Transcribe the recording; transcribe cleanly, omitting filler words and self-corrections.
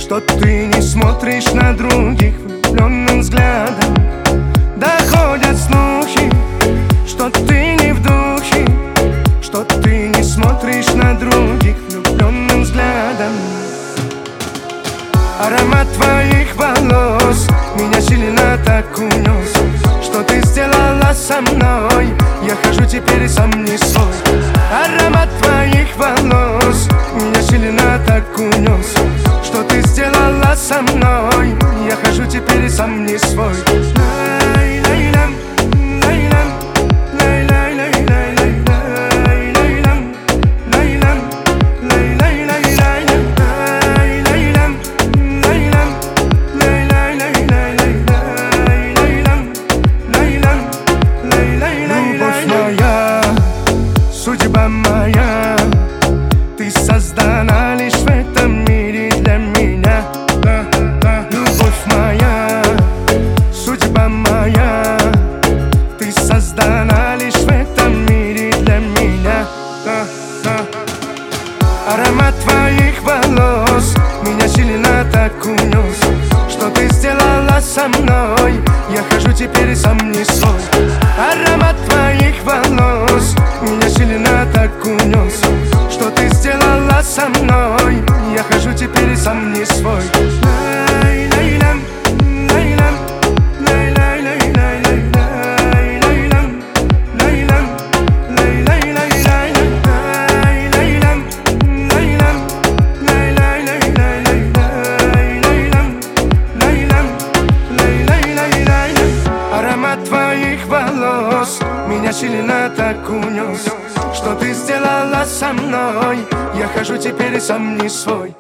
что ты не смотришь на других влюбленным взглядом. Доходят слухи, что ты не в духе, что ты не смотришь на других влюбленным взглядом. Аромат твоих волос меня сильно так унес. Что ты сделала со мной? Я хожу теперь сам не свой. Аромат твоих волос меня сильно так унес. Что ты сделала со мной? Я хожу теперь сам не свой. Судьба моя, ты создана лишь в этом мире для меня. Любовь моя, судьба моя, ты создана лишь в этом мире для меня. Аромат твоих волос меня сильно так унес. Что ты сделала со мной? Я хожу теперь сам не свой. Аромат твоих волос меня сильно так унес. Что ты сделала со мной? Я хожу теперь сам не свой. Аромат твоих волос меня сильно так унес. Что ты сделала со мной? Я хожу теперь сам не свой.